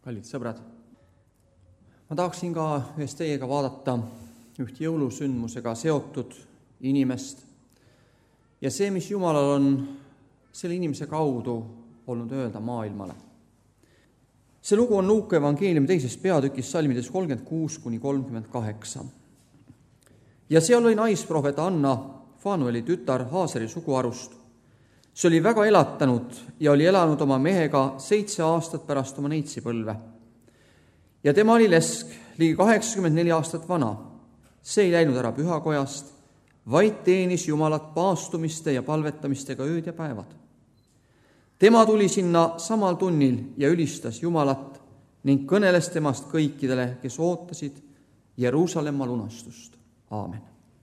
Kallid sõbrad, ma tahaksin ka ühes teiega vaadata üht jõulusündmusega seotud inimest ja see, mis Jumalal on selle inimese kaudu olnud öelda maailmale. See lugu on Luuka evangeeliumi 2. peatükis salmides 36-38. Ja seal oli naisprohvet Anna, Fanueli tütar Haaseri suguharust. See oli väga elatanud ja oli elanud oma mehega 7 aastat pärast oma neitsipõlve. Ja tema oli lesk, ligi 84 aastat vana. See ei läinud ära pühakojast, vaid teenis Jumalat paastumiste ja palvetamistega ööd ja päevad. Tema tuli sinna samal tunnil ja ülistas Jumalat ning kõneles temast kõikidele, kes ootasid Jeruusalemma lunastust. Aamen.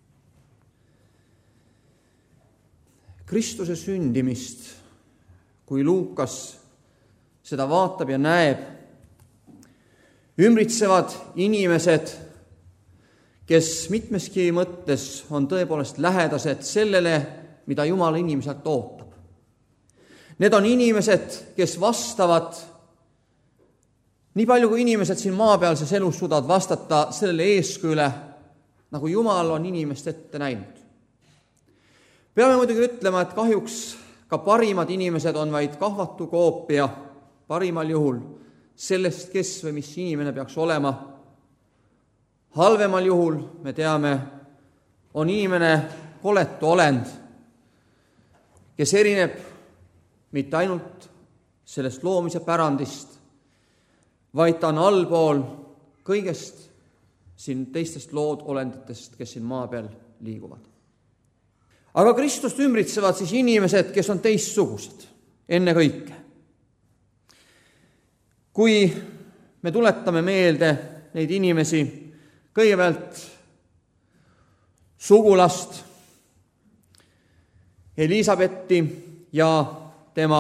Kristuse sündimist, kui Luukas seda vaatab ja näeb, ümbritsevad inimesed, kes mitmeski mõttes on tõepoolest lähedased sellele, mida Jumal inimeselt ootab. Need on inimesed, kes vastavad, nii palju kui inimesed siin maapealses elus suudavad vastata sellele eeskujule, nagu Jumal on inimest ette näinud. Peame muidugi ütlema, et kahjuks ka parimad inimesed on vaid kahvatu koopia parimal juhul sellest, kes või mis inimene peaks olema. Halvemal juhul, me teame, on inimene koletu olend, kes erineb mitte ainult sellest loomise pärandist, vaid ta on allpool kõigest siin teistest lood olenditest, kes siin maa peal liiguvad. Aga Kristust ümbritsevad siis inimesed, kes on teistsugused, enne kõike. Kui me tuletame meelde neid inimesi, kõigepealt sugulast, Elisabetti ja tema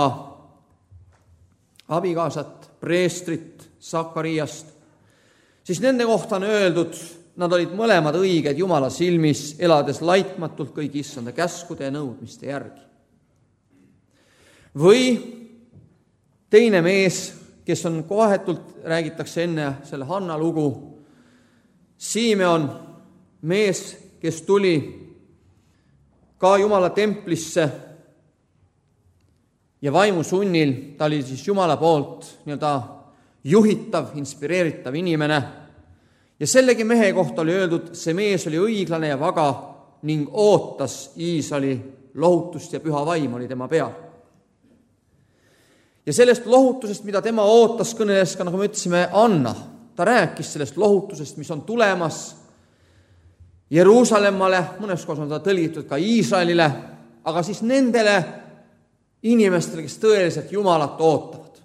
abikaasat, preestrit, Sakariast, siis nende kohta on öeldud, nad olid mõlemad õiged Jumala silmis, elades laitmatult kõigi issanda käskude ja nõudmiste järgi. Või teine mees, kes on kohetult, räägitakse enne selle Hanna lugu, Simeon, mees, kes tuli ka Jumala templisse ja vaimu sunnil, ta oli siis Jumala poolt juhitav, inspireeritav inimene. Ja sellegi mehe kohta oli öeldud, see mees oli õiglane ja vaga ning ootas Iisraeli lohutust ja püha vaim oli tema peal. Ja sellest lohutusest, mida tema ootas, kõneles ka, nagu me ütlesime, Anna. Ta rääkis sellest lohutusest, mis on tulemas Jeruusalemmale, mõnes kohas on ta tõlgitud ka Iisraelile, aga siis nendele inimestele, kes tõeliselt Jumalat ootavad.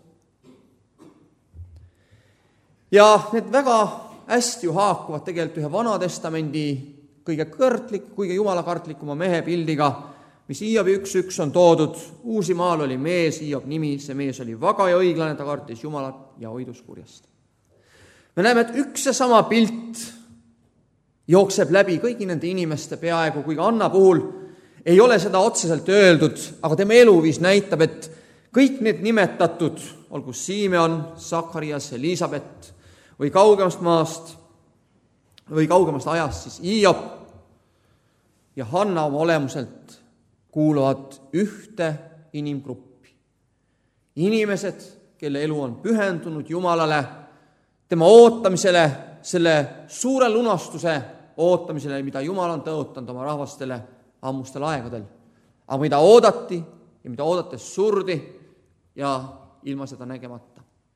Ja need väga hästi ju haakuvad tegelikult ühe Vanatestamendi kõige jumalakartlikuma mehe pildiga, mis Hiobi 1.1 on toodud. Uusimaal oli mees, Hiob nimi, see mees oli vaga ja õiglane, ta kartis Jumalat ja hoidus kurjast. Me näeme, et üks ja sama pilt jookseb läbi kõigi nende inimeste peaaegu, kui Anna puhul ei ole seda otseselt öeldud, aga tema eluviis näitab, et kõik need nimetatud, olgu Simeon, Sakarias, Elisabet või kaugemast maast või kaugemast ajast, siis Hiob ja Hanna oma olemuselt kuuluvad ühte inimgruppi. Inimesed, kelle elu on pühendunud Jumalale, tema ootamisele, selle suure lunastuse ootamisele, mida Jumal on tõotanud oma rahvastele ammustel aegadel. Aga mida oodati ja mida oodates surdi ja ilma seda nägemata.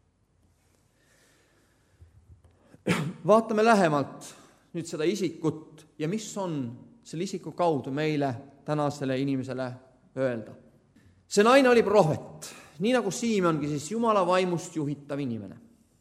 Vaatame lähemalt nüüd seda isikut ja mis on selle isiku kaudu meile tänasele inimesele öelda. See naine oli prohvet, nii nagu Simeongi, siis Jumala vaimust juhitav inimene.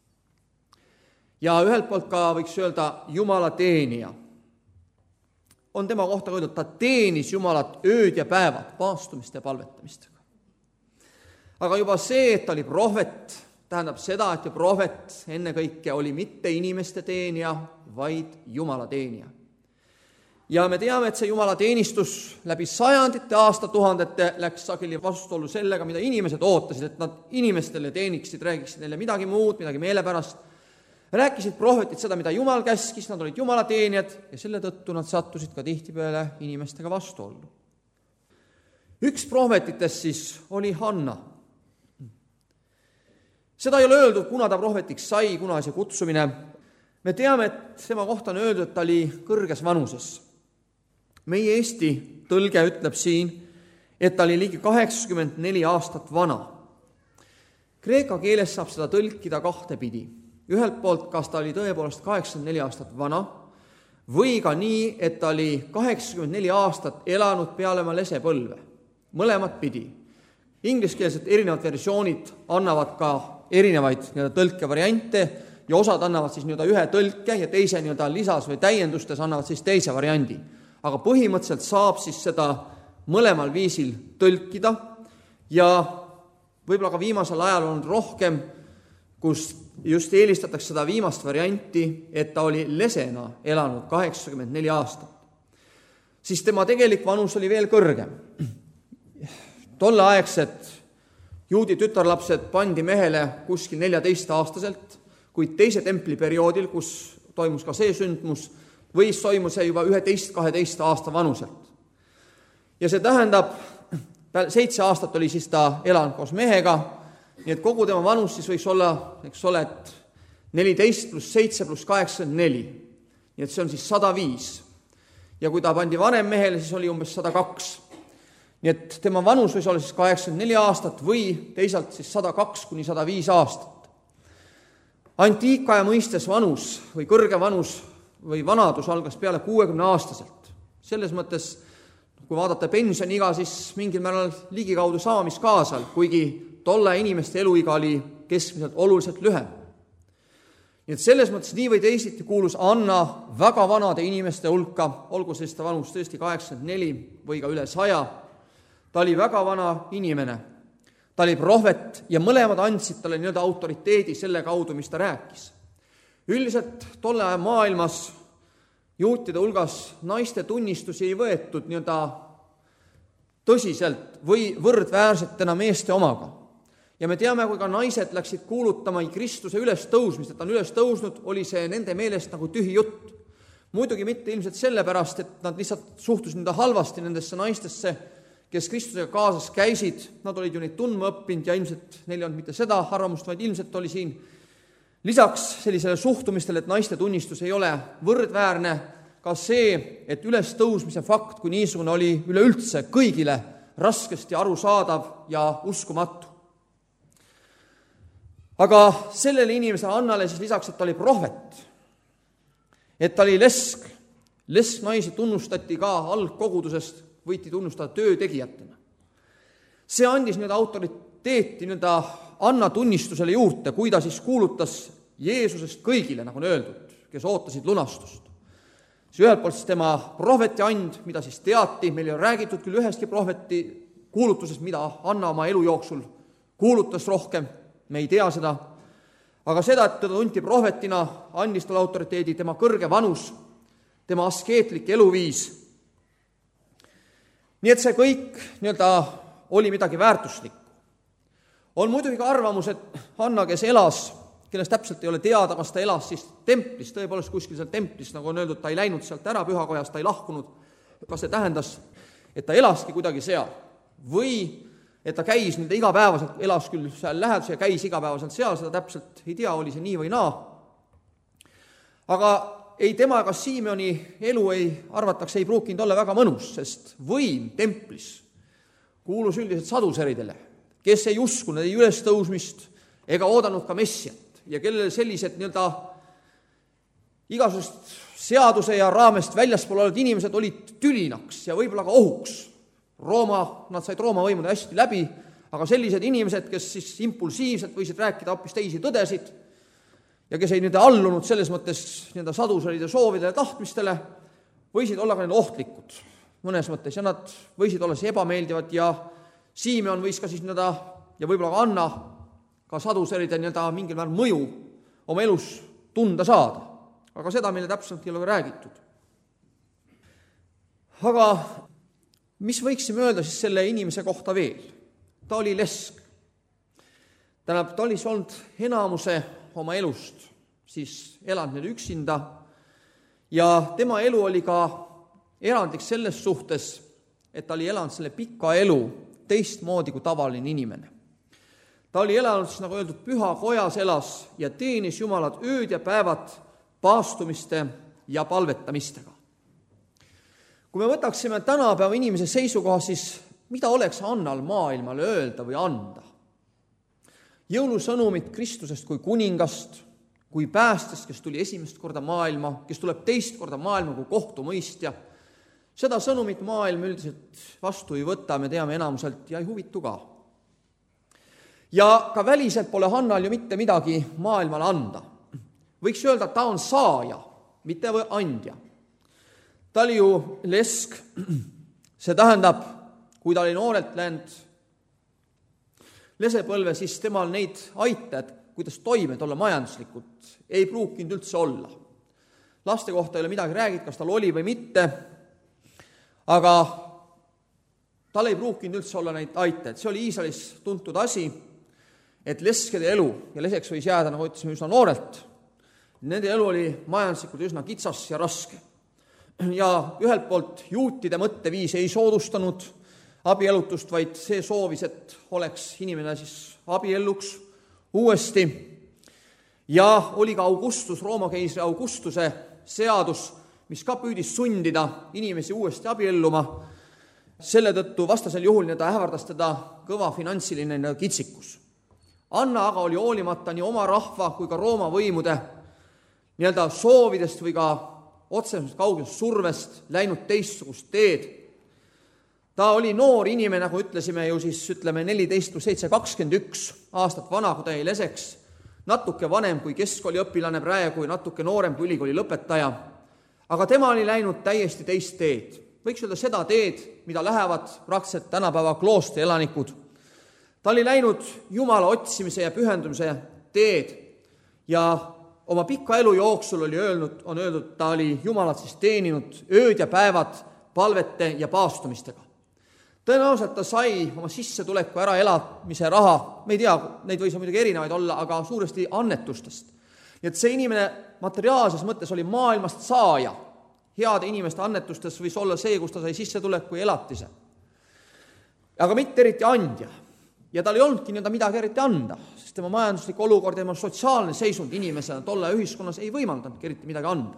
Ja ühelt poolt ka võiks öelda Jumala teenija. On tema kohta öeldud, ta teenis Jumalat ööd ja päevad, paastumiste ja palvetamistega. Aga juba see, et ta oli prohvet, tähendab seda, et prohvet enne kõike oli mitte inimeste teenija, vaid Jumala teenija. Ja me teame, et see Jumala teenistus läbi sajandite, aastatuhandete läks sageli vastuollu sellega, mida inimesed ootasid, et nad inimestele teeniksid, räägiksid neile midagi muud, midagi meelepärast. Rääkisid prohvetid seda, mida Jumal käskis, nad olid Jumala teenijad ja selle tõttu nad sattusid ka tihtipeale inimestega vastuollu. Üks prohvetitest siis oli Hanna. Seda ei ole öeldud, kuna ta prohvetiks sai, kuna see kutsumine. Me teame, et tema kohta on öeldud, et ta oli kõrges vanuses. Meie Eesti tõlge ütleb siin, et ta oli ligi 84 aastat vana. Kreeka keeles saab seda tõlkida kahte pidi. Ühelt poolt, kas ta oli tõepoolest 84 aastat vana, või ka nii, et ta oli 84 aastat elanud peale oma lesepõlve. Mõlemat pidi. Ingliskeelsed erinevad versioonid annavad ka erinevaid tõlkevariante ja osad annavad siis ühe tõlke ja teise lisas või täiendustes annavad siis teise variandi. Aga põhimõtteliselt saab siis seda mõlemal viisil tõlkida ja võib-olla ka viimasel ajal on rohkem, kus just eelistatakse seda viimast varianti, et ta oli lesena elanud 84 aastat. Siis tema tegelik vanus oli veel kõrgem. Tolleaegsed juudi tütarlapsed pandi mehele kuskil 14-aastaselt, kuid teise templi perioodil, kus toimus ka see sündmus, võis toimus see juba 11-12 aasta vanuselt. Ja see tähendab, 7 aastat oli siis ta elanud koos mehega, nii et kogu tema vanus siis võiks olla, et 14 pluss 7 pluss 8 on 4. Nii et see on siis 105. Ja kui ta pandi vanem mehele, siis oli umbes 102. Nii et tema vanus võis olla siis 84 aastat või teisalt siis 102 kuni 105 aastat. Antiikaja mõistes vanus või kõrge vanus või vanadus algas peale 60-aastaselt. Selles mõttes, kui vaadata pensioniiga, siis mingil määral ligikaudu saamiskaasal, kuigi tolle inimeste eluiga oli keskmiselt oluliselt lühem. Nii et selles mõttes nii või teisiti kuulus Anna väga vanade inimeste hulka, olgu selliste vanus tõesti 84 või ka üle 100. Ta oli väga vana inimene. Ta oli prohvet ja mõlemad andsid talle autoriteedi selle kaudu, mis ta rääkis. Üldiselt tolle aja maailmas juutide hulgas naiste tunnistusi ei võetud tõsiselt või võrdväärsetena meeste omaga. Ja me teame, kui ka naised läksid kuulutama Kristuse ülestõusmist, et ta on üles tõusnud, oli see nende meelest nagu tühi jutt. Muidugi mitte ilmselt sellepärast, et nad lihtsalt suhtusid halvasti nendesse naistesse, kes Kristusega kaasas käisid, nad olid ju neid tundma õppinud ja ilmselt neil ei olnud mitte seda arvamust, vaid ilmselt oli siin lisaks sellisele suhtumistele, et naiste tunnistus ei ole võrdväärne, ka see, et ülestõusmise fakt kui niisugune oli üleüldse kõigile raskesti arusaadav ja uskumatu. Aga sellele inimesele Annale siis lisaks, et ta oli prohvet, et ta oli lesk. Lesknaisi tunnustati ka algkogudusest, võiti tunnustada töötegijatena. See andis autoriteeti Anna tunnistusele juurde, kui ta siis kuulutas Jeesusest kõigile, nagu on öeldud, kes ootasid lunastust. See ühelt poolt siis tema prohveti and, mida siis teati, meil ei ole räägitud küll ühestki prohveti kuulutusest, mida Anna oma elu jooksul kuulutas rohkem, me ei tea seda, aga seda, et teda tunti prohvetina, andis talle autoriteedi tema kõrge vanus, tema askeetlik eluviis. Nii et see kõik oli midagi väärtuslikku. On muidugi ka arvamus, et Hanna, kes elas, kellest täpselt ei ole teada, kas ta elas siis templis, tõepoolest kuskil seal templis, nagu on öeldud, ta ei läinud sealt ära pühakojast, ta ei lahkunud, kas see tähendas, et ta elaski kuidagi seal või et ta käis igapäevaselt, elas küll seal lähedus ja käis igapäevaselt seal, seda täpselt ei tea, oli see nii või naa. Aga ei tema ega Simeoni elu arvatakse ei pruukinud olla väga mõnus, sest võim templis kuulus üldiselt saduseridele, kes ei uskunud ei ülestõusmist ega oodanud ka Messiat ja kellele sellised igasugust seaduse ja raamest väljaspool olevad inimesed olid tülinaks ja võib-olla ka ohuks. Nad said Rooma võimude hästi läbi, aga sellised inimesed, kes siis impulsiivselt võisid rääkida hoopis teisi tõdesid ja kes ei allunud selles mõttes saduseride soovidele tahtmistele, võisid olla ka ohtlikud mõnes mõttes ja nad võisid olla siis ebameeldivad ja Simeon võis ka siis ja võib-olla ka Anna ka saduseride mingil määral mõju oma elus tunda saada. Aga seda meile täpselt ei ole räägitud. Aga mis võiksime öelda siis selle inimese kohta veel? Ta oli lesk. Ta oli olnud enamuse oma elust, siis elanud nüüd üksinda ja tema elu oli ka erandlik selles suhtes, et ta oli elanud selle pika elu teistmoodi kui tavaline inimene. Ta oli elanud, siis nagu öeldud, püha kojas elas ja teenis Jumalat ööd ja päevad paastumiste ja palvetamistega. Kui me võtaksime tänapäeva inimese seisukoha, siis mida oleks Annal maailmale öelda või anda? Jõulusõnumit Kristusest kui kuningast, kui päästest, kes tuli esimest korda maailma, kes tuleb teist korda maailma kui kohtumõistja. Seda sõnumit maailm üldiselt vastu ei võta, me teame enamuselt ja ei huvitu ka. Ja ka väliselt pole Hannal ju mitte midagi maailmale anda. Võiks öelda, et ta on saaja, mitte andja. Ta oli ju lesk, see tähendab, kui ta oli noorelt läinud lesepõlve, siis temal neid aitajad, kuidas toime olla majanduslikult, ei pruukinud üldse olla. Laste kohta ei ole midagi räägitud, kas tal oli või mitte, aga tal ei pruukinud üldse olla neid aitajad. See oli Iisraelis tuntud asi, et leskede elu, ja leseks võis jääda, nagu ütlesime, üsna noorelt, nende elu oli majanduslikult üsna kitsas ja raske. Ja ühelt poolt juutide mõtteviis ei soodustanud abielutust, vaid see soovis, et oleks inimene siis abielluks uuesti. Ja oli ka Augustus, Rooma keisri Augustuse seadus, mis ka püüdis sundida inimesi uuesti abielluma. Selle tõttu vastasel juhul ta ähvardas teda kõva finantsiline kitsikus. Anna aga oli hoolimata nii oma rahva kui ka Rooma võimude soovidest või ka otseselt kaugest survest läinud teistsugust teed. Ta oli noor inimene, nagu ütlesime ju siis 14 + 7, 21 aastat vana, kui ta jäi leseks, natuke vanem kui keskkooliõpilane praegu ja natuke noorem kui ülikooli lõpetaja. Aga tema oli läinud täiesti teist teed. Võiks öelda seda teed, mida lähevad praktiliselt tänapäeva kloostri elanikud. Ta oli läinud Jumala otsimise ja pühendumise teed ja oma pika elu jooksul on öeldud, ta oli Jumalat siis teeninud ööd ja päevad palvete ja paastumistega. Tõenäoliselt ta sai oma sissetuleku ära elamise raha, me ei tea, neid võis muidugi erinevaid olla, aga suuresti annetustest. Nii et see inimene materiaalses mõttes oli maailmast saaja. Heade inimeste annetustes võis olla see, kus ta sai sissetuleku ja elatise. Aga mitte eriti andja. Ja tal ei olnudki midagi eriti anda, sest tema majanduslik olukord ja tema sotsiaalne seisund inimesena tolle ühiskonnas ei võimaldanud eriti midagi anda.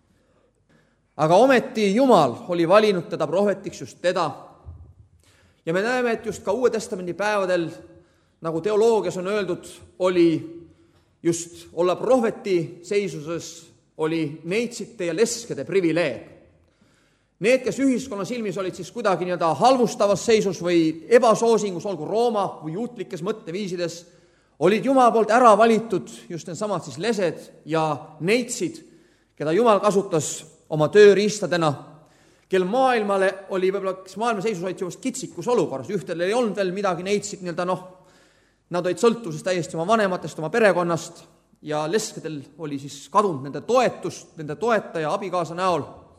Aga ometi Jumal oli valinud teda prohvetiks just teda. Ja me näeme, et just ka Uue Testamendi päevadel, nagu teoloogias on öeldud, oli just olla prohveti seisuses, oli neitsite ja leskede privileeg. Need, kes ühiskonna silmis olid siis kuidagi halvustavas seisus või ebasoosingus, olgu Rooma või juutlikes mõtteviisides, olid Jumal poolt ära valitud just needsamad siis lesed ja neitsid, keda Jumal kasutas oma tööriistadena, kel maailmale oli võib-olla, kes maailma seisus olid just kitsikus olukorras, ühtel ei olnud veel midagi neitsid, nad olid sõltuvuses täiesti oma vanematest, oma perekonnast ja leskedel oli siis kadunud nende toetust, nende toetaja, abikaasa näol.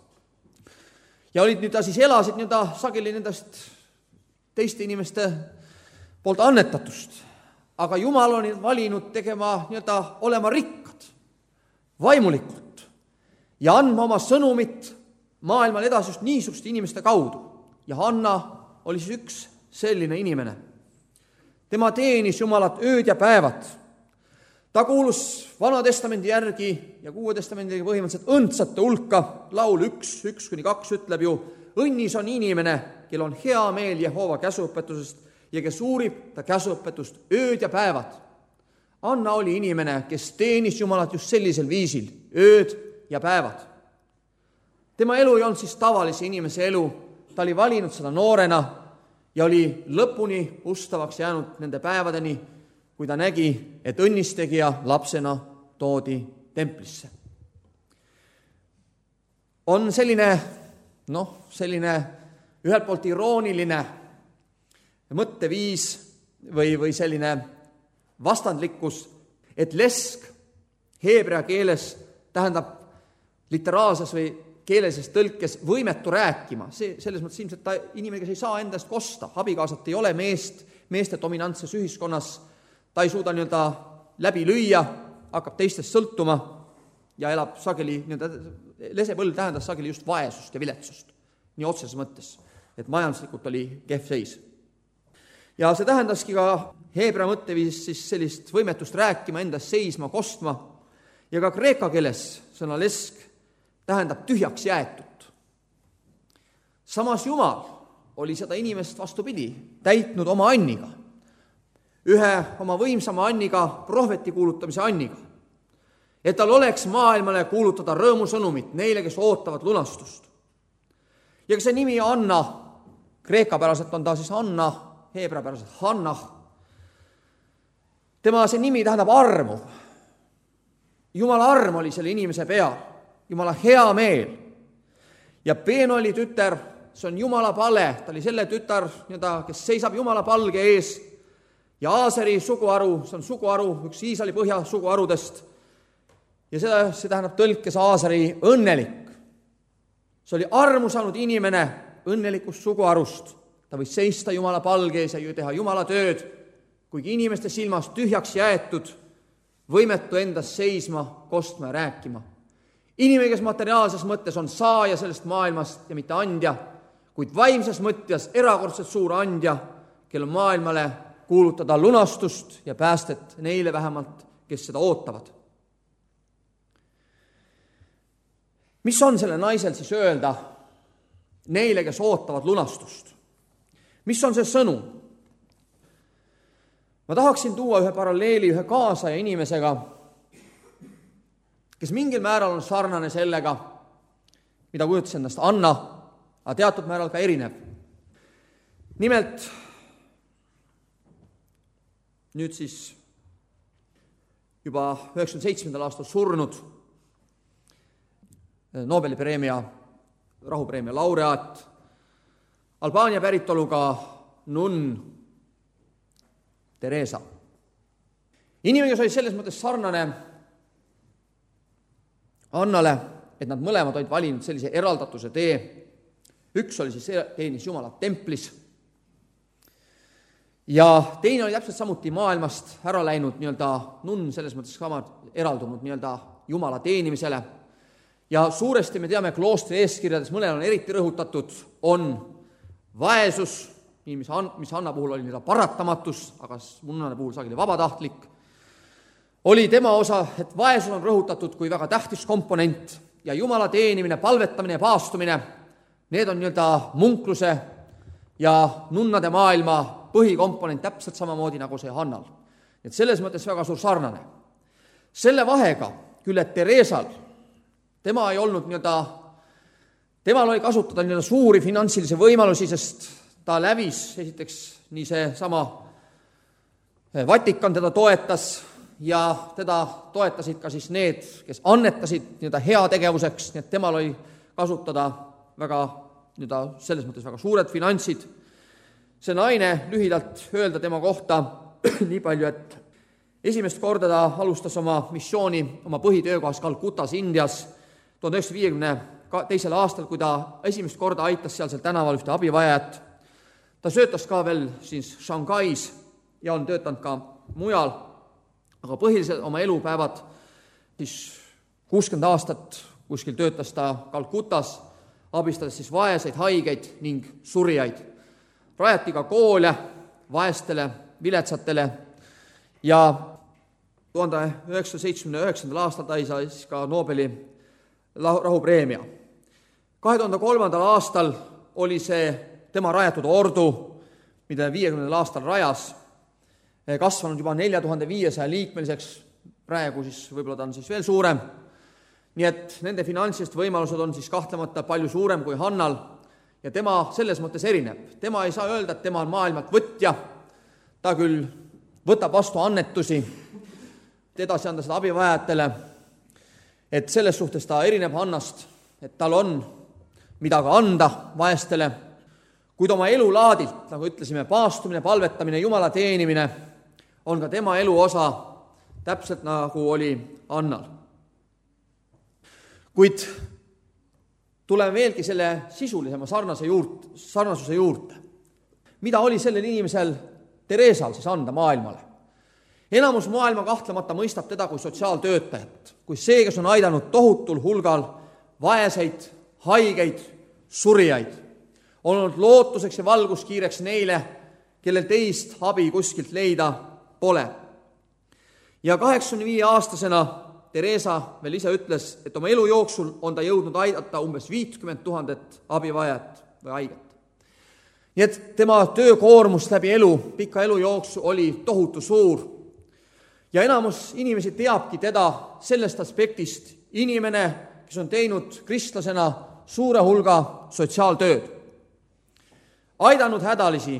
Ja olid siis elasid sageli nendest teiste inimeste poolt annetatust. Aga Jumal on valinud tegema olema rikkad, vaimulikult ja andma oma sõnumit maailmal edasi just niisuguste inimeste kaudu. Ja Hanna oli siis üks selline inimene. Tema teenis Jumalat ööd ja päevad. Ta kuulus Vana Testamendi järgi ja Uue Testamendi põhimõtteliselt õndsate hulka. Laul 1:1-2 ütleb ju, õnnis on inimene, kel on hea meel Jehova käsuõpetusest ja kes uurib ta käsuõpetust ööd ja päevad. Anna oli inimene, kes teenis Jumalat just sellisel viisil, ööd ja päevad. Tema elu ei olnud siis tavalise inimese elu, ta oli valinud seda noorena ja oli lõpuni ustavaks jäänud nende päevadeni, kui ta nägi, et õnnistegija lapsena toodi templisse. On selline ühelt poolt irooniline mõtteviis või selline vastandlikkus, et lesk heebrea keeles tähendab literaalses või keelelises tõlkes võimetu rääkima. Selles mõttes ilmselt ta inimene, kes ei saa endast kosta, abikaasat ei ole meeste dominantses ühiskonnas, ta ei suuda läbi lüüa, hakkab teistest sõltuma ja elab sageli, lesepõlv tähendas sageli just vaesust ja viletsust, nii otseses mõttes, et majanduslikult oli kehv seis. Ja see tähendaski ka heebrea mõtteviis siis sellist võimetust rääkima, endast seisma, kostma ja ka kreeka keeles sõna lesk tähendab tühjaks jäetud. Samas Jumal oli seda inimest vastupidi täitnud oma anniga, ühe oma võimsama anniga, prohveti kuulutamise anniga, et tal oleks maailmale kuulutada rõõmusõnumit neile, kes ootavad lunastust. Ja ka see nimi Anna, kreekapäraselt on ta siis Anna, heebreapäraselt Hannah, tema see nimi tähendab armu. Jumala arm oli selle inimese peal, Jumala hea meel. Ja Peenoli tüter, see on Jumala pale, ta oli selle tütar, kes seisab Jumala palge ees, ja Aaseri suguharu, see on suguharu, üks Iisraeli põhja suguharudest, ja see tähendab tõlkes Aaseri õnnelik. See oli armu saanud inimene õnnelikust suguharust, ta võis seista Jumala palge ees ja teha Jumala tööd, kuigi inimeste silmas tühjaks jäetud, võimetu endast seisma, kostma ja rääkima. Inimene, kes materiaalses mõttes on saaja sellest maailmast ja mitte andja, kuid vaimses mõttes erakordselt suur andja, kel on maailmale kuulutada lunastust ja päästet neile vähemalt, kes seda ootavad. Mis on selle naisel siis öelda neile, kes ootavad lunastust? Mis on see sõnum? Ma tahaksin tuua ühe paralleeli ühe kaasaja inimesega, kes mingil määral on sarnane sellega, mida kujutas endast Anna, aga teatud määral ka erinev. Nimelt, nüüd siis juba 97. aastal surnud Nobeli preemia, rahupreemia laureaat, Albaania päritoluga nunn Teresa. Inimene, kes oli selles mõttes sarnane Annale, et nad mõlemad olid valinud sellise eraldatuse tee. Üks oli siis teenis Jumalat templis ja teine oli täpselt samuti maailmast ära läinud nunn, selles mõttes sama eraldunud Jumala teenimisele. Ja suuresti me teame kloostri eeskirjades, mõnel on eriti rõhutatud, on vaesus, mis Anna puhul oli paratamatus, aga munnane puhul sageli vabatahtlik, oli tema osa, et vaesus on rõhutatud kui väga tähtis komponent ja Jumala teenimine, palvetamine ja paastumine, need on munkluse ja nunnade maailma põhikomponent täpselt samamoodi nagu see Hannal. Et selles mõttes väga suur sarnane. Selle vahega küll, et Teresal, tema ei olnud temal oli kasutada suuri finantsilisi võimalusi, sest ta lävis, esiteks nii see sama Vatikan teda toetas ja teda toetasid ka siis need, kes annetasid heategevuseks, nii et temal oli kasutada väga, selles mõttes väga suured finantsid. See naine, lühidalt öelda tema kohta nii palju, et esimest korda ta alustas oma missiooni oma põhitöökohas Kalkutas, Indias, 1952. aastal, kui ta esimest korda aitas sealsel tänaval ühte abivajajat. Ta söötas ka veel siis Shanghais ja on töötanud ka mujal, aga põhiliselt oma elupäevad, siis 60 aastat kuskil töötas ta Kalkutas, abistades siis vaeseid, haigeid ning surjaid. Rajati ka koole vaestele, viletsatele ja 1979. aastal ta sai siis ka Nobeli rahupreemia. 2003. aastal oli see tema rajatud ordu, mida 50. aastal rajas, kasvanud juba 4500 liikmeliseks, praegu siis võib-olla ta on siis veel suurem. Nii et nende finantsilised võimalused on siis kahtlemata palju suurem kui Hannal ja tema selles mõttes erineb. Tema ei saa öelda, et tema on maailmalt võtja, ta küll võtab vastu annetusi, edasi anda seda abivajajatele, et selles suhtes ta erineb Hannast, et tal on midagi anda vaestele, kuid oma elulaadilt, nagu ütlesime, paastumine, palvetamine, Jumala teenimine on ka tema elu osa, täpselt nagu oli Annal. Kuid tuleme veelgi selle sisulisema sarnasuse juurde. Mida oli sellel inimesel Theresal siis anda maailmale? Enamus maailma kahtlemata mõistab teda kui sotsiaaltöötajat, kui see, kes on aidanud tohutul hulgal vaeseid, haigeid, surijaid, olnud lootuseks ja valguskiireks neile, kellel teist abi kuskilt leida pole. Ja 85-aastasena Theresa veel ise ütles, et oma elu jooksul on ta jõudnud aidata umbes 50 000 abivajat või haiget. Nii et tema töökoormus läbi pika elu jooksu oli tohutu suur. Ja enamus inimesi teabki teda sellest aspektist inimene, kes on teinud kristlasena suure hulga sotsiaaltööd. Aidanud hädalisi.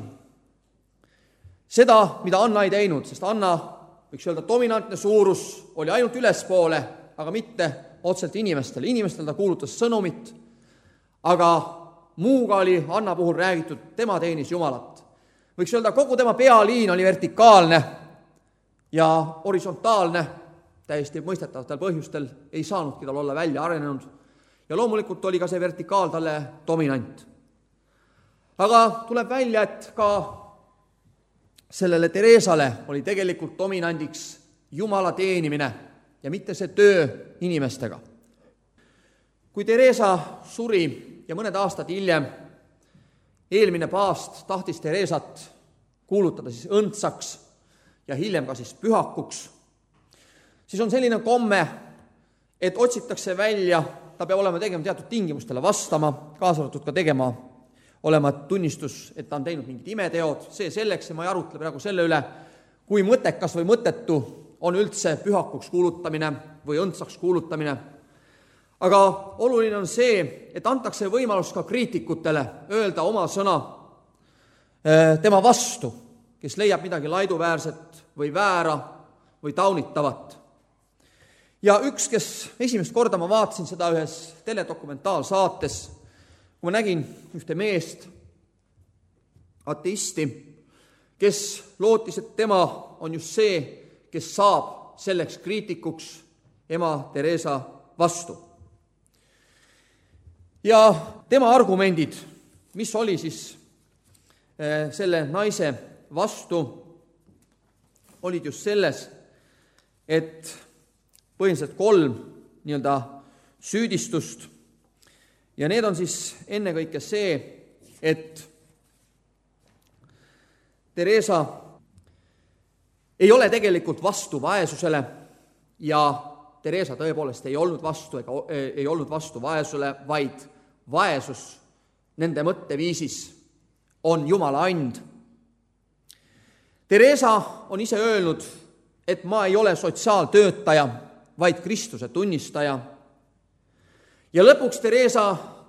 Seda, mida Anna ei teinud, sest Anna, võiks öelda, dominantne suurus oli ainult ülespoole, aga mitte otselt inimestele. Inimestele ta kuulutas sõnumit, aga muuga oli Anna puhul räägitud, tema teenis Jumalat. Võiks öelda, kogu tema pealiin oli vertikaalne ja horisontaalne, täiesti mõistetavatel põhjustel ei saanudki tal olla välja arenenud. Ja loomulikult oli ka see vertikaal talle dominant. Aga tuleb välja, et ka sellele Theresale oli tegelikult dominandiks Jumala teenimine ja mitte see töö inimestega. Kui Theresa suri ja mõned aastad hiljem eelmine paavst tahtis Theresat kuulutada siis õndsaks ja hiljem ka siis pühakuks, siis on selline komme, et otsitakse välja, ta peab olema tegema teatud tingimustele vastama, kaasa arvatud ka tegema olema tunnistus, et ta on teinud mingid imeteod, see selleks, ja ma ei arutle praegu selle üle, kui mõttekas või mõttetu on üldse pühakuks kuulutamine või õndsaks kuulutamine. Aga oluline on see, et antakse võimalus ka kriitikutele öelda oma sõna tema vastu, kes leiab midagi laiduväärset või väära või taunitavat. Ja üks, kes esimest korda ma vaatasin seda ühes teledokumentaalsaates, kui ma nägin ühte meest, ateisti, kes lootis, et tema on just see, kes saab selleks kriitikuks ema Theresa vastu. Ja tema argumendid, mis oli siis selle naise vastu, olid just selles, et põhiliselt 3 süüdistust. Ja need on siis ennekõike see, et Theresa ei ole tegelikult vastu vaesusele ja Theresa tõepoolest ei olnud vastu vaesusele, vaid vaesus nende mõtteviisis on Jumala and. Theresa on ise öelnud, et ma ei ole sotsiaaltöötaja, vaid Kristuse tunnistaja. Ja lõpuks Theresa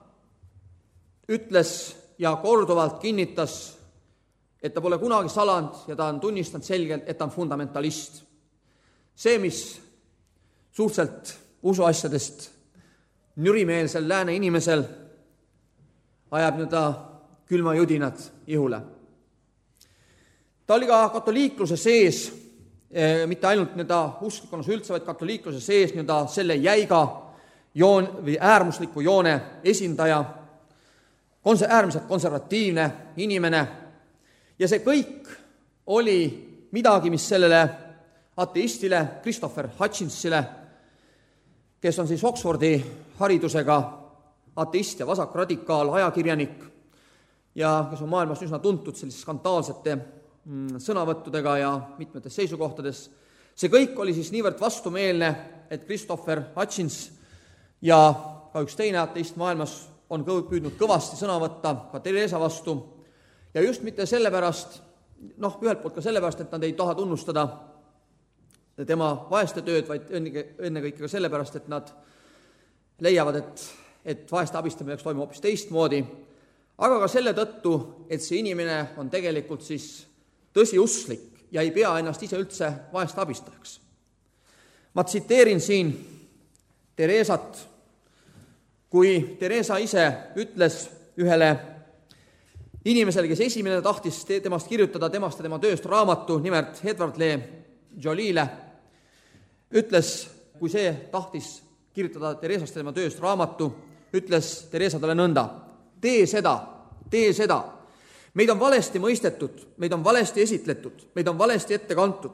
ütles ja korduvalt kinnitas, et ta pole kunagi salanud ja ta on tunnistanud selgelt, et ta on fundamentalist. See, mis suhteliselt usuasjadest nürimeelsel lääne inimesel ajab külma judinad ihule. Ta oli ka katoliikluse sees, mitte ainult usklikkonnas üldse, vaid katoliikluse sees selle jäiga või äärmusliku joone esindaja, äärmiselt konservatiivne inimene, ja see kõik oli midagi, mis sellele ateistile, Christopher Hitchensile, kes on siis Oxfordi haridusega ateist ja vasakradikaal, ajakirjanik ja kes on maailmas üsna tuntud selliste skandaalsete sõnavõttudega ja mitmetes seisukohtades. See kõik oli siis niivõrd vastumeelne, et Christopher Hitchens ja ka üks teine ateist maailmas on püüdnud kõvasti sõna võtta ka Theresa vastu ja just mitte sellepärast, ühelt poolt ka sellepärast, et nad ei taha tunnustada tema vaeste tööd, vaid ennekõike ka sellepärast, et nad leiavad, et vaeste abistamine peaks toimuma hoopis teistmoodi, aga ka selle tõttu, et see inimene on tegelikult siis tõsiusklik ja ei pea ennast ise üldse vaeste abistajaks. Ma tsiteerin siin Theresat, kui Theresa ise ütles ühele inimesele, kes esimene tahtis temast kirjutada, temast ja tema tööst raamatu, nimelt Edward Le Jolile, ütles, kui see tahtis kirjutada Theresast ja tema tööst raamatu, ütles Theresa talle nõnda: tee seda, tee seda. Meid on valesti mõistetud, meid on valesti esitletud, meid on valesti ette kantud.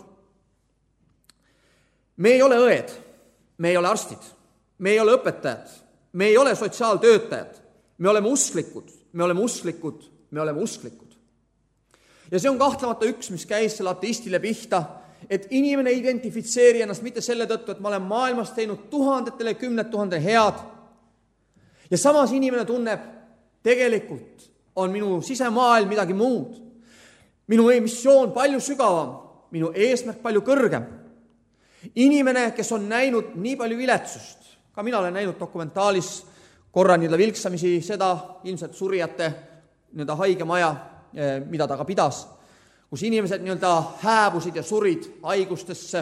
Me ei ole õed, me ei ole arstid, me ei ole õpetajad, me ei ole sotsiaaltöötajad, me oleme usklikud, me oleme usklikud, me oleme usklikud. Ja see on kahtlemata üks, mis käis selle ateistile pihta, et inimene ei identifitseeri ennast mitte selle tõttu, et ma olen maailmas teinud tuhandetele, 10 000 head. Ja samas inimene tunneb, tegelikult on minu sisemaailm midagi muud. Minu missioon palju sügavam, minu eesmärk palju kõrgem. Inimene, kes on näinud nii palju viletsust, ka mina olen näinud dokumentaalis korra vilksamisi seda ilmselt surijate haigemaja, mida ta ka pidas, kus inimesed hääbusid ja surid haigustesse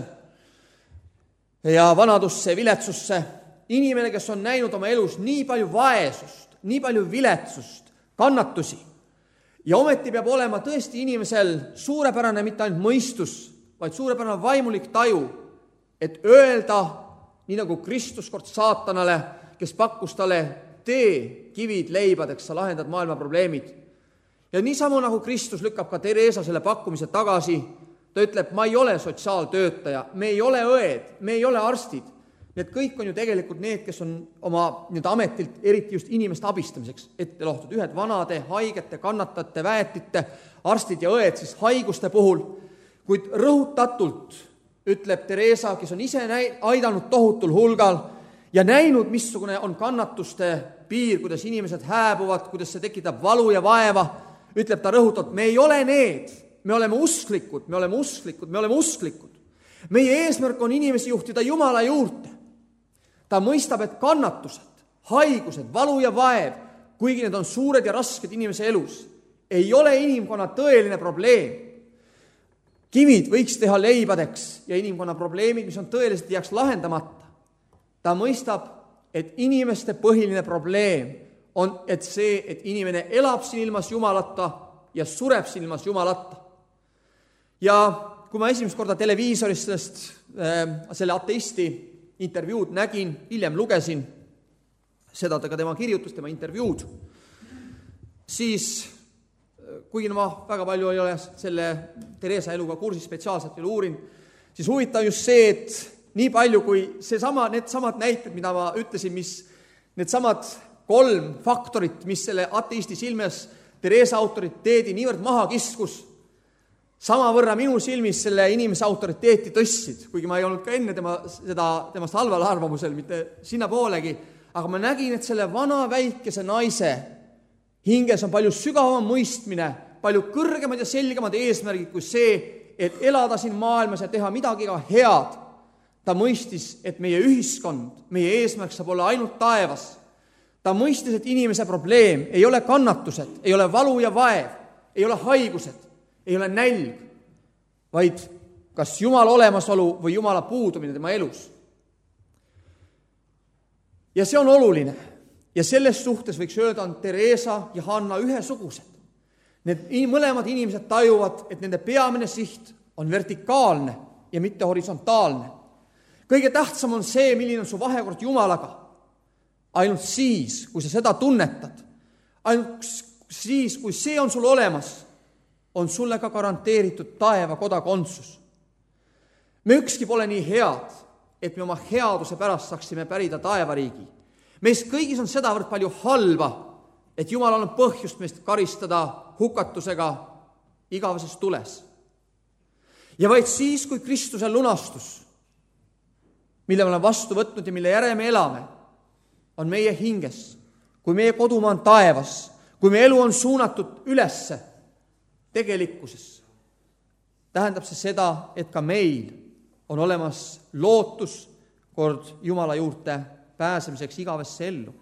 ja vanadusse ja viletsusse. Inimene, kes on näinud oma elus nii palju vaesust, nii palju viletsust, kannatusi. Ja ometi peab olema tõesti inimesel suurepärane mitte ainult mõistus, vaid suurepärane vaimulik taju, et öelda, nii nagu Kristus kord saatanale, kes pakkus talle: tee kivid leibadeks, sa lahendad maailma probleemid. Ja niisama nagu Kristus lükkab ka Theresa selle pakkumise tagasi, ta ütleb: ma ei ole sotsiaaltöötaja, me ei ole õed, me ei ole arstid. Need kõik on ju tegelikult need, kes on oma ametilt eriti just inimeste abistamiseks ette lohtud. Ühed vanade, haigete, kannatajate, väetite, arstid ja õed siis haiguste puhul. Kuid rõhutatult ütleb Theresa, kes on ise aidanud tohutul hulgal ja näinud, missugune on kannatuste piir, kuidas inimesed hääbuvad, kuidas see tekitab valu ja vaeva, ütleb ta rõhutatult: me ei ole need, me oleme usklikud, me oleme usklikud, me oleme usklikud. Meie eesmärk on inimesi juhtida Jumala juurde. Ta mõistab, et kannatused, haigused, valu ja vaev, kuigi need on suured ja rasked inimese elus, ei ole inimkonna tõeline probleem. Kivid võiks teha leibadeks ja inimkonna probleemid, mis on tõeliselt, jääks lahendamata. Ta mõistab, et inimeste põhiline probleem on see, et inimene elab siin ilmas Jumalata ja sureb siin ilmas Jumalata. Ja kui ma esimest korda televiisorist selle ateisti intervjuud nägin, hiljem lugesin seda ka tema kirjutust, tema intervjuud, siis kuigi ma väga palju ei ole selle Theresa eluga kursis spetsiaalselt veel uurinud, siis huvitav just see, et nii palju kui needsamad näited, mida ma ütlesin, mis needsamad 3 faktorit, mis selle ateisti silmes Theresa autoriteedi niivõrd maha kiskus, sama võrra minu silmis selle inimese autoriteeti tõstsid, kuigi ma ei olnud ka enne temast halval arvamusel, mitte sinna poolegi, aga ma nägin, et selle vana väikese naise hinges on palju sügavam mõistmine, palju kõrgemad ja selgemad eesmärgid kui see, et elada siin maailmas ja teha midagi ka head. Ta mõistis, et meie ühiskond, meie eesmärk saab olla ainult taevas. Ta mõistis, et inimese probleem ei ole kannatused, ei ole valu ja vaev, ei ole haigused, ei ole nälg, vaid kas Jumala olemasolu või Jumala puudumine tema elus. Ja see on oluline. Ja selles suhtes võiks öelda, on Theresa ja Hanna ühesugused. Need mõlemad inimesed tajuvad, et nende peamine siht on vertikaalne ja mitte horisontaalne. Kõige tähtsam on see, milline on su vahekord Jumalaga. Ainult siis, kui sa seda tunnetad, ainult siis, kui see on sul olemas, on sulle ka garanteeritud taeva kodakondsus. Me ükski pole nii head, et me oma headuse pärast saaksime pärida taevariigi. Meist kõigis on sedavõrd palju halba, et Jumalal on põhjust meist karistada hukatusega igavases tules. Ja vaid siis, kui Kristuse lunastus, mille me oleme vastu võtnud ja mille järele me elame, on meie hinges, kui meie kodumaa on taevas, kui meie elu on suunatud ülesse, tegelikkuses, tähendab see seda, et ka meil on olemas lootus kord Jumala juurde pääsemiseks igavesse ellu.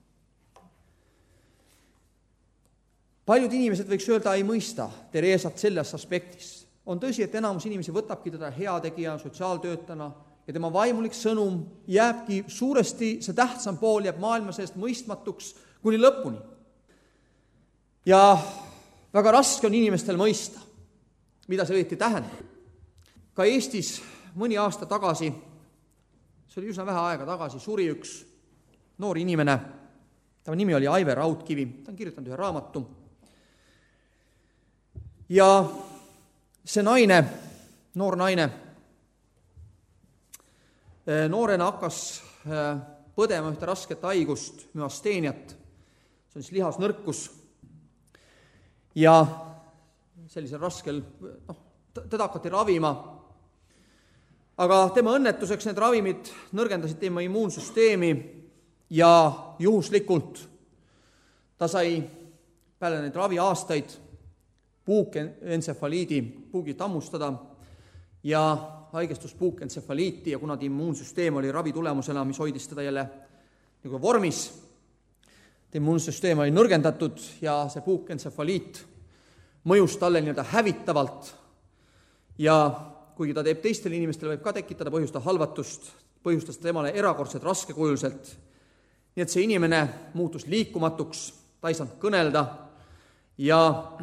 Paljud inimesed võiks öelda, ei mõista Theresat selles aspektis. On tõsi, et enamus inimesi võtabki teda heategija, sotsiaaltöötana ja tema vaimulik sõnum jääbki suuresti, see tähtsam pool jääb maailma seest mõistmatuks kuni lõpuni. Ja väga raske on inimestel mõista, mida see õieti tähendab. Ka Eestis mõni aasta tagasi, see oli üsna vähe aega tagasi, suri üks noor inimene, tema nimi oli Aive Raudkivi, ta on kirjutanud ühe raamatu. Ja see naine, noor naine, noorena hakkas põdema ühte rasket haigust, müasteeniat, see on siis lihasnõrkus. Ja sellisel raskel, teda hakati ravima, aga tema õnnetuseks need ravimid nõrgendasid tema immuunsüsteemi ja juhuslikult ta sai peale neid raviaastaid puukentsefaliidi, puugi tammustada ja haigestus puukentsefaliiti ja kuna ta immuunsüsteem oli ravi tulemusena, mis hoidis teda jälle nagu vormis, ta immuunsüsteem oli nõrgendatud ja see puukentsefaliit mõjus talle nii-öelda hävitavalt ja kuigi ta teeb teistele inimestele, võib ka tekitada, põhjustada halvatust, põhjustas temale erakordselt raskekujuliselt. Nii et see inimene muutus liikumatuks, ta ei saanud kõnelda ja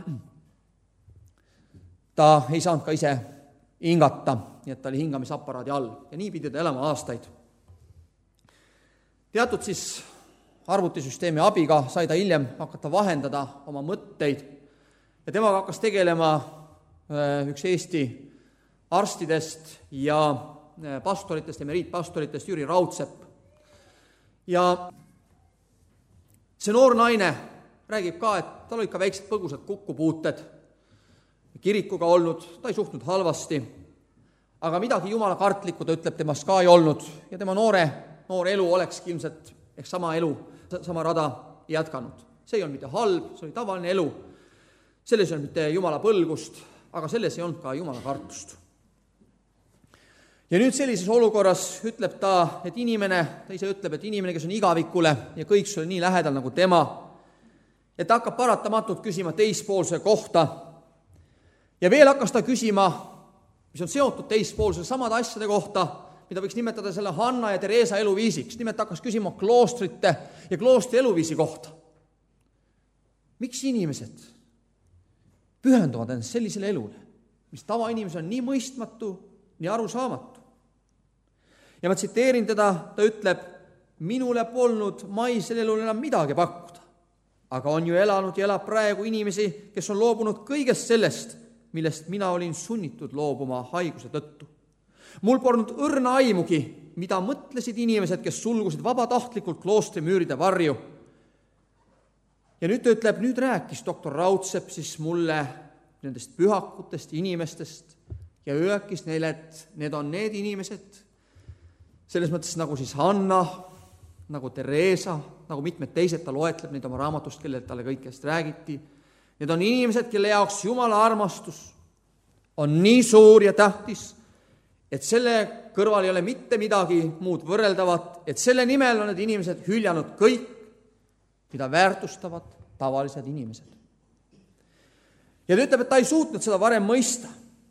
ta ei saanud ka ise hingata, nii et ta oli hingamisaparaadi all ja nii pidi ta elama aastaid. Teatud siis arvutisüsteemi abiga sai ta hiljem hakata vahendada oma mõtteid ja temaga hakkas tegelema üks Eesti arstidest ja pastoritest, emeriitpastoritest Jüri Raudsepp. Ja see noor naine räägib ka, et tal olid ka väiksed põgusad kukkupuuted, kirikuga olnud, ta ei suhtnud halvasti, aga midagi jumala kartlikku ta ütleb temast ka ei olnud ja tema noor elu olekski ilmselt ehk sama elu, sama rada jätkanud. See ei olnud mitte halb, see oli tavaline elu, selles ei olnud mitte jumala põlgust, aga selles ei olnud ka jumala kartust. Ja nüüd sellises olukorras ütleb ta, et ta ise ütleb, et inimene, kes on igavikule ja kõik sulle nii lähedal nagu tema, et ta hakkab paratamatult küsima teispoolse kohta ja veel hakkas ta küsima, mis on seotud teispoolse samade asjade kohta, mida võiks nimetada selle Hanna ja Teresa eluviisiks. Nimelt hakkas küsima kloostrite ja kloostri eluviisi kohta. Miks inimesed pühenduvad ennast sellisele elule, mis tavainimesel on nii mõistmatu, nii arusaamatu? Ja ma tsiteerin teda, ta ütleb, minule polnud maisel elul enam midagi pakkuda, aga on ju elanud ja elab praegu inimesi, kes on loobunud kõigest sellest, millest mina olin sunnitud loobuma haiguse tõttu. Mul polnud õrna aimugi, mida mõtlesid inimesed, kes sulgusid vabatahtlikult kloostrimüüride varju. Ja nüüd ta ütleb, nüüd rääkis doktor Raudsepp siis mulle nendest pühakutest inimestest ja öelkis neile, et need on need inimesed, selles mõttes nagu siis Hanna, nagu Teresa, nagu mitmed teised, ta loetleb neid oma raamatust, kellele talle kõikest räägiti. Need on inimesed, kelle jaoks jumala armastus on nii suur ja tähtis, et selle kõrval ei ole mitte midagi muud võrreldavat, et selle nimel on need inimesed hüljanud kõik, mida väärtustavad tavalised inimesed. Ja ta ütleb, et ta ei suutnud seda varem mõista.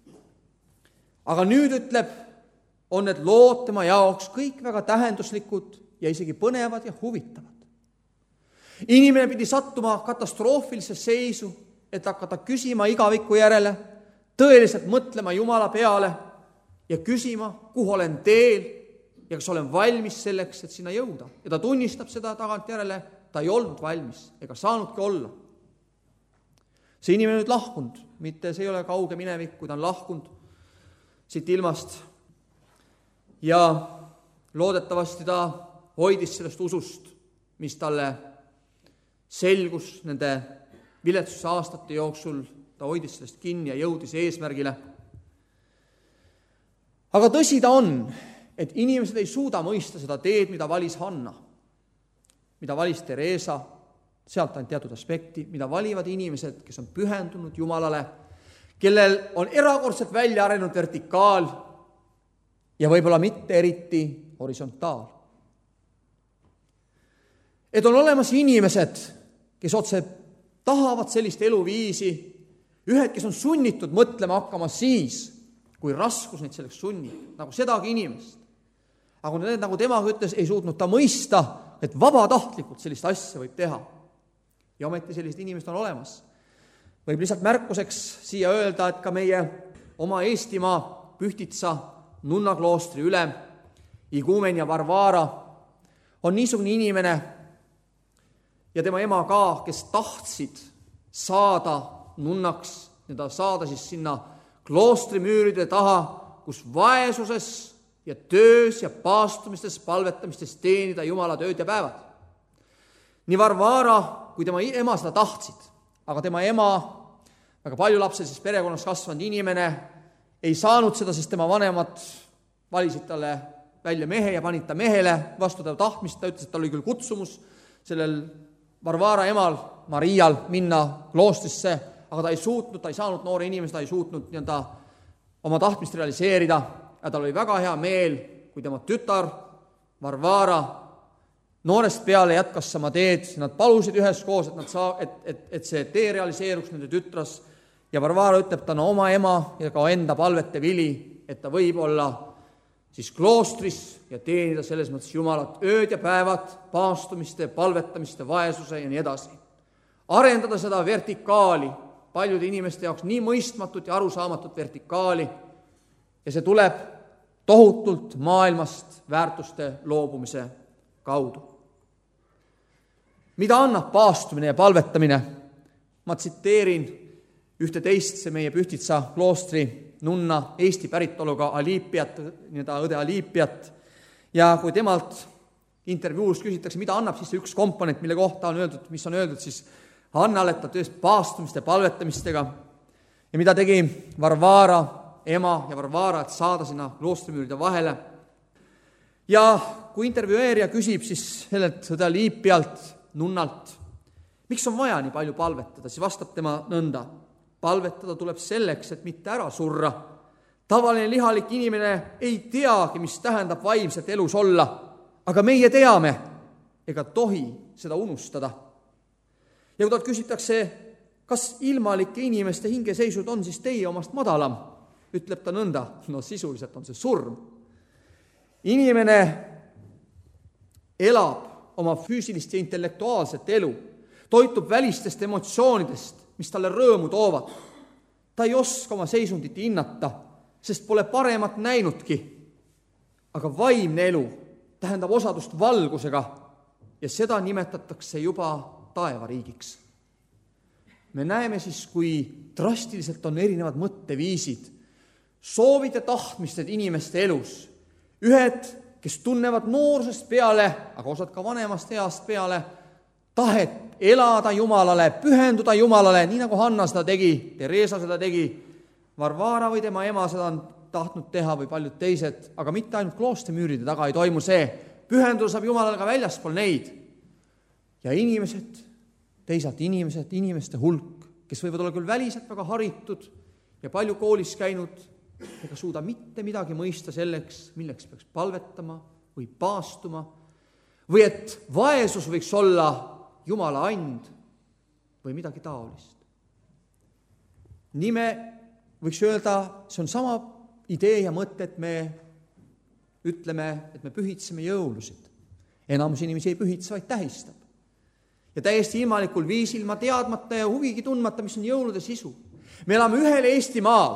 Aga nüüd ütleb, on need lood tema jaoks kõik väga tähenduslikud ja isegi põnevad ja huvitavad. Inimene pidi sattuma katastroofilisse seisu, et hakata küsima igaviku järele, tõeliselt mõtlema Jumala peale ja küsima, kuhu olen teel ja kas olen valmis selleks, et sinna jõuda. Ja ta tunnistab seda tagant järele, ta ei olnud valmis ega saanudki olla. See inimene nüüd lahkunud, mitte see ei ole kauge minevik, kui ta on lahkunud siit ilmast. Ja loodetavasti ta hoidis sellest usust, mis talle selgus nende viletsuse aastate jooksul, ta hoidis sellest kinni ja jõudis eesmärgile. Aga tõsi ta on, et inimesed ei suuda mõista seda teed, mida valis Hanna, mida valis Teresa, sealt ainult teatud aspekti, mida valivad inimesed, kes on pühendunud Jumalale, kellel on erakordselt välja arenenud vertikaal ja võib-olla mitte eriti horisontaal. Et on olemas inimesed, kes otse tahavad sellist eluviisi, ühed, kes on sunnitud mõtlema hakkama siis, kui raskus neid selleks sunnib, nagu sedagi inimest. Aga need, nagu temaga ütles, ei suutnud ta mõista, et vabatahtlikult sellist asja võib teha. Ja ometi sellised inimesed on olemas. Võib lihtsalt märkuseks siia öelda, et ka meie oma Eestimaa Pühtitsa nunnakloostri ülem, Iguumen ja Varvara on niisugune inimene, ja tema ema ka, kes tahtsid saada nunnaks, saada siis sinna kloostrimüüride taha, kus vaesuses ja töös ja paastumistes, palvetamistes teenida Jumala tööd ja päevad. Nii Varvara kui tema ema seda tahtsid, aga tema ema, väga paljulapselises perekonnas kasvanud inimene, ei saanud seda, sest tema vanemad valisid talle välja mehe ja panid ta mehele vastu ta tahtmist. Ta ütles, et tal oli küll kutsumus sellel Varvara emal, Marial, minna kloostrisse, aga ta ei saanud noore inimese, ta ei suutnud oma tahtmist realiseerida. Ja tal oli väga hea meel, kui tema tütar Varvara noorest peale jätkas sama teed. Nad palusid üheskoos, et see tee realiseeruks nende tütras. Ja Varvara ütleb, ta on oma ema ja ka enda palvete vili, et ta võib olla siis kloostris ja teenida selles mõttes Jumalat ööd ja päevad, paastumiste, palvetamiste, vaesuse ja nii edasi. Arendada seda vertikaali, paljude inimeste jaoks nii mõistmatut ja arusaamatut vertikaali, ja see tuleb tohutult maailmast väärtuste loobumise kaudu. Mida annab paastumine ja palvetamine? Ma tsiteerin ühte teist, see meie Pühtitsa kloostri nunna Eesti päritoluga Aliipiat, õde Aliipiat, ja kui temalt intervjuus küsitakse, mida annab siis see üks komponent, mille kohta on öeldud, mis on öeldud siis Hannale, et ta töös paastumiste palvetamistega, ja mida tegi Varvara ema ja Varvara, et saada sinna kloostrimüüride vahele. Ja kui intervjueerija küsib siis sellelt õde Aliipialt, nunnalt, miks on vaja nii palju palvetada, siis vastab tema nõnda: palvetada tuleb selleks, et mitte ära surra. Tavaline lihalik inimene ei teagi, mis tähendab vaimset elus olla, aga meie teame, ega tohi seda unustada. Ja kui talt küsitakse, kas ilmalike inimeste hingeseisud on siis teie omast madalam, ütleb ta nõnda, no sisuliselt on see surm. Inimene elab oma füüsilist ja intellektuaalset elu, toitub välistest emotsioonidest, mis talle rõõmu toovad. Ta ei oska oma seisundit hinnata, sest pole paremat näinudki. Aga vaimne elu tähendab osadust valgusega ja seda nimetatakse juba taevariigiks. Me näeme siis, kui drastiliselt on erinevad mõtteviisid, soovid ja tahtmised inimeste elus. Ühed, kes tunnevad noorusest peale, aga osad ka vanemast east peale, tahet elada Jumalale, pühenduda Jumalale, nii nagu Hanna seda tegi, Teresa seda tegi, Varvara või tema ema seda on tahtnud teha või paljud teised, aga mitte ainult kloostrimüüride taga ei toimu see. Pühenduda saab Jumalale ka väljaspool neid. Ja teisalt inimeste hulk, kes võivad olla küll väliselt väga haritud ja palju koolis käinud, ega suuda mitte midagi mõista selleks, milleks peaks palvetama või paastuma, või et vaesus võiks olla Jumala and või midagi taolist. Nii me võiks öelda, see on sama idee ja mõte, et me ütleme, et me pühitseme jõulusid. Enamus inimesi ei pühitse, vaid tähistab. Ja täiesti ilmalikul viisil, ma teadmata ja huvigi tundmata, mis on jõulude sisu. Me elame ühel Eestimaal.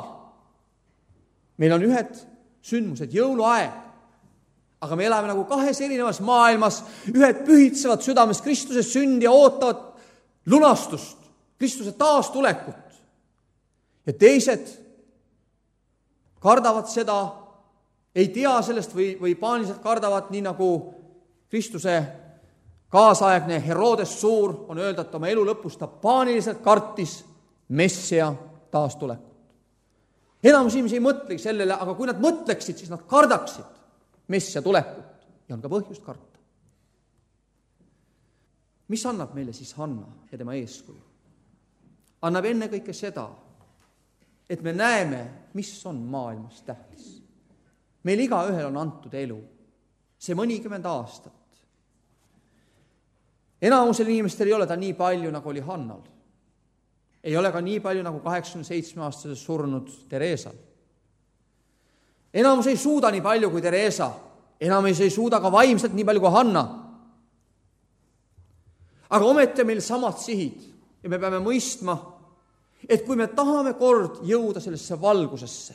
Meil on ühed sündmused, jõuluaeg. Aga me elame nagu kahes erinevas maailmas, ühed pühitsevad südames Kristuse sündi ja ootavad lunastust, Kristuse taastulekut. Ja teised kardavad seda, ei tea sellest või paaniliselt kardavad, nii nagu Kristuse kaasaegne Herodes Suur on öelda, et oma elu lõpus ta paaniliselt kartis Messia taastulekut. Enamus inimesi ei mõtlegi sellele, aga kui nad mõtleksid, siis nad kardaksid Messia tulekut ja on ka põhjust karta. Mis annab meile siis Hanna ja tema eeskuju? Annab enne kõike seda, et me näeme, mis on maailmas tähtis. Meil igaühel on antud elu, see mõnikümmend aastat. Enamusel inimestel ei ole ta nii palju, nagu oli Hannal. Ei ole ka nii palju, nagu 87-aastases surnud Teresal. Enamus ei suuda nii palju kui Teresa, enamus ei suuda ka vaimselt nii palju kui Hanna. Aga ometi meil samad sihid ja me peame mõistma, et kui me tahame kord jõuda sellesse valgusesse,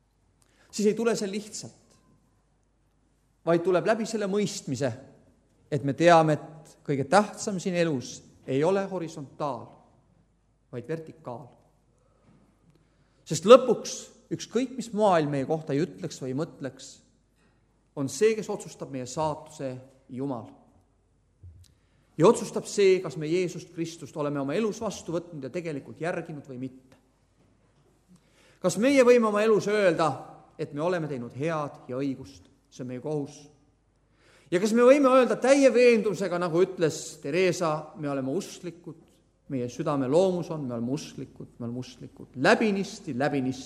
siis ei tule see lihtsalt, vaid tuleb läbi selle mõistmise, et me teame, et kõige tähtsam siin elus ei ole horisontaal, vaid vertikaal. Sest lõpuks ükskõik, mis maailm meie kohta ei ütleks või mõtleks, on see, kes otsustab meie saatuse, Jumal. Ja otsustab see, kas me Jeesust Kristust oleme oma elus vastu võtnud ja tegelikult järginud või mitte. Kas meie võime oma elus öelda, et me oleme teinud head ja õigust, see on meie kohus. Ja kas me võime öelda täie veendusega, nagu ütles Teresa, me oleme usklikud, meie südame loomus on, me oleme usklikud, läbinisti.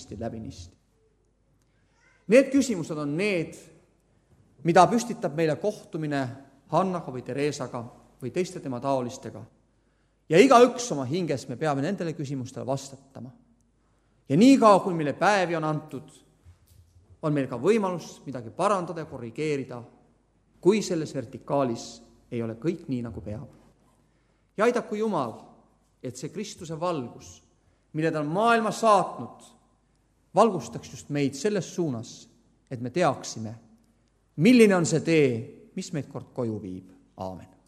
Need küsimused on need, mida püstitab meile kohtumine Hannaga või Teresaga või teiste tema taolistega. Ja igaüks oma hinges me peame nendele küsimustele vastatama. Ja nii kaua, kui meile päevi on antud, on meil ka võimalus midagi parandada ja korrigeerida, kui selles vertikaalis ei ole kõik nii, nagu peab. Ja aidaku Jumal, et see Kristuse valgus, mille ta on maailma saatnud, valgustaks just meid selles suunas, et me teaksime, milline on see tee, mis meid kord koju viib. Aamen.